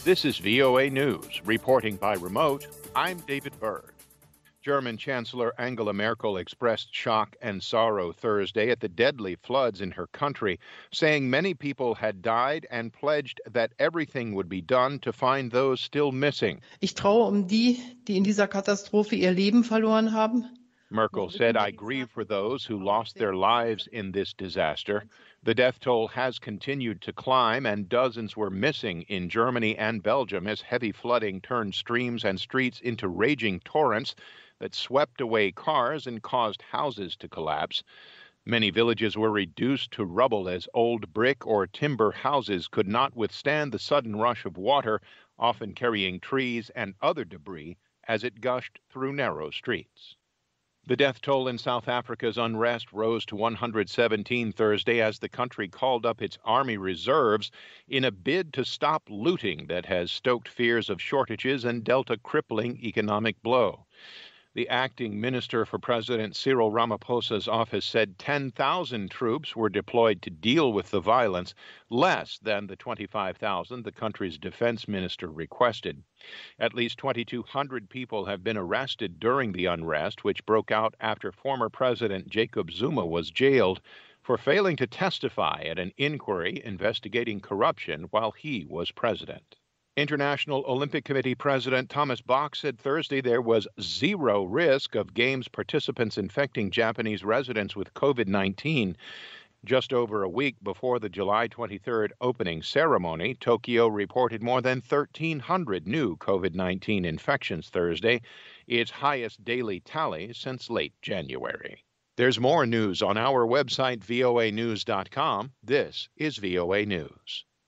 This is VOA News. Reporting by remote, I'm David Berg. German Chancellor Angela Merkel expressed shock and sorrow Thursday at the deadly floods in her country, saying many people had died and pledged that everything would be done to find those still missing. Ich traue die in dieser Katastrophe ihr Leben verloren haben. Merkel said, "I grieve for those who lost their lives in this disaster. The death toll has continued to climb, and dozens were missing in Germany and Belgium as heavy flooding turned streams and streets into raging torrents that swept away cars and caused houses to collapse. Many villages were reduced to rubble as old brick or timber houses could not withstand the sudden rush of water, often carrying trees and other debris as it gushed through narrow streets." The death toll in South Africa's unrest rose to 117 Thursday as the country called up its army reserves in a bid to stop looting that has stoked fears of shortages and dealt a crippling economic blow. The acting minister for President Cyril Ramaphosa's office said 10,000 troops were deployed to deal with the violence, less than the 25,000 the country's defense minister requested. At least 2,200 people have been arrested during the unrest, which broke out after former President Jacob Zuma was jailed for failing to testify at an inquiry investigating corruption while he was president. International Olympic Committee President Thomas Bach said Thursday there was zero risk of Games participants infecting Japanese residents with COVID-19. Just over a week before the July 23rd opening ceremony, Tokyo reported more than 1,300 new COVID-19 infections Thursday, its highest daily tally since late January. There's more news on our website, voanews.com. This is VOA News.